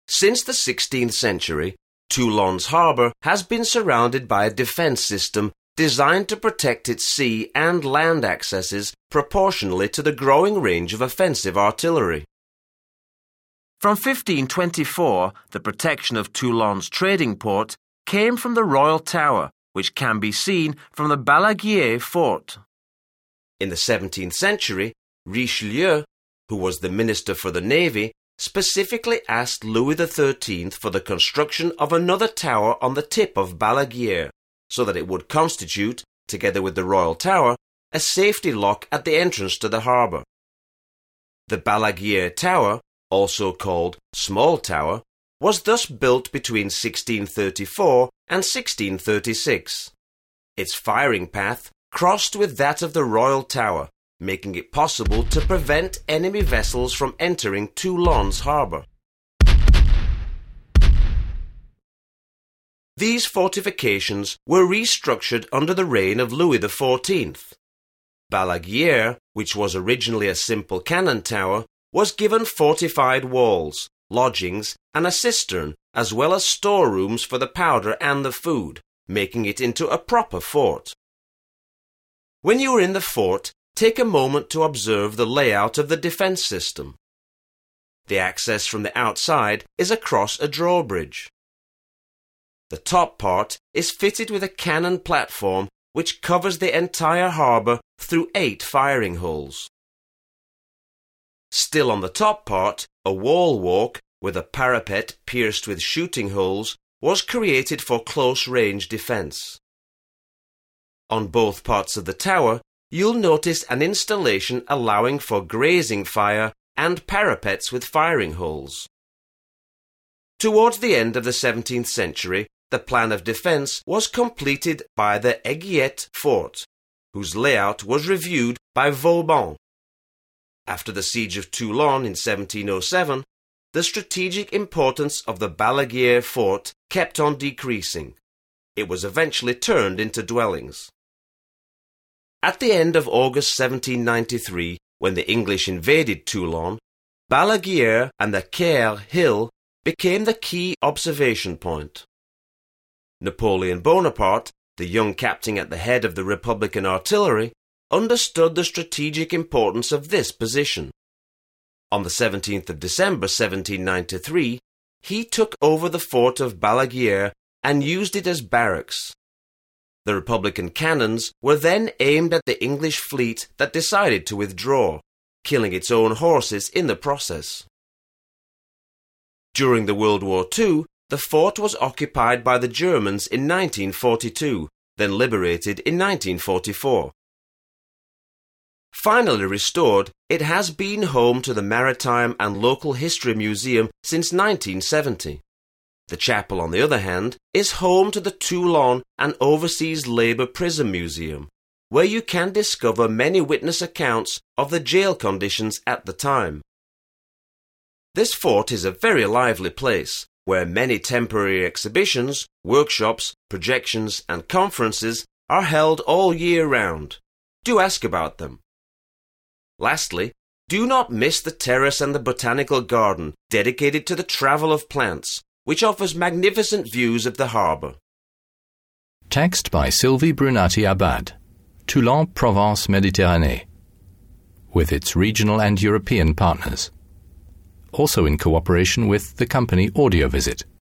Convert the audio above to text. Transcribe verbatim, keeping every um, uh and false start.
Since the sixteenth century, Toulon's harbour has been surrounded by a defence system designed to protect its sea and land accesses proportionally to the growing range of offensive artillery. From fifteen twenty-four, the protection of Toulon's trading port came from the Royal Tower, which can be seen from the Balaguier fort. In the seventeenth century, Richelieu, who was the Minister for the Navy, specifically asked Louis the thirteenth for the construction of another tower on the tip of Balaguier, so that it would constitute, together with the Royal Tower, a safety lock at the entrance to the harbour. The Balaguier Tower, also called Small Tower, was thus built between sixteen thirty-four and sixteen thirty-six. Its firing path crossed with that of the Royal Tower, making it possible to prevent enemy vessels from entering Toulon's harbour. These fortifications were restructured under the reign of Louis the fourteenth. Balaguier, which was originally a simple cannon tower, was given fortified walls, lodgings, and a cistern, as well as storerooms for the powder and the food, making it into a proper fort. When you are in the fort, take a moment to observe the layout of the defence system. The access from the outside is across a drawbridge. The top part is fitted with a cannon platform which covers the entire harbour through eight firing holes. Still on the top part, a wall walk with a parapet pierced with shooting holes was created for close-range defence. On both parts of the tower, you'll notice an installation allowing for grazing fire and parapets with firing holes. Towards the end of the seventeenth century, the plan of defence was completed by the Aiguillette Fort, whose layout was reviewed by Vauban. After the siege of Toulon in seventeen oh seven, the strategic importance of the Balaguier Fort kept on decreasing. It was eventually turned into dwellings. At the end of August seventeen ninety-three, when the English invaded Toulon, Balaguier and the Caire Hill became the key observation point. Napoleon Bonaparte, the young captain at the head of the Republican artillery, understood the strategic importance of this position. On the seventeenth of December seventeen ninety-three, he took over the fort of Balaguier and used it as barracks. The Republican cannons were then aimed at the English fleet that decided to withdraw, killing its own horses in the process. During the World War Two, the fort was occupied by the Germans in nineteen forty-two, then liberated in nineteen forty-four. Finally restored, it has been home to the Maritime and Local History Museum since nineteen seventy. The chapel, on the other hand, is home to the Toulon and Overseas Labour Prison Museum, where you can discover many witness accounts of the jail conditions at the time. This fort is a very lively place, where many temporary exhibitions, workshops, projections and conferences are held all year round. Do ask about them. Lastly, do not miss the terrace and the botanical garden dedicated to the travel of plants, which offers magnificent views of the harbour. Text by Sylvie Brunati-Abad, Toulon Provence Méditerranée, with its regional and European partners. Also in cooperation with the company Audiovisit.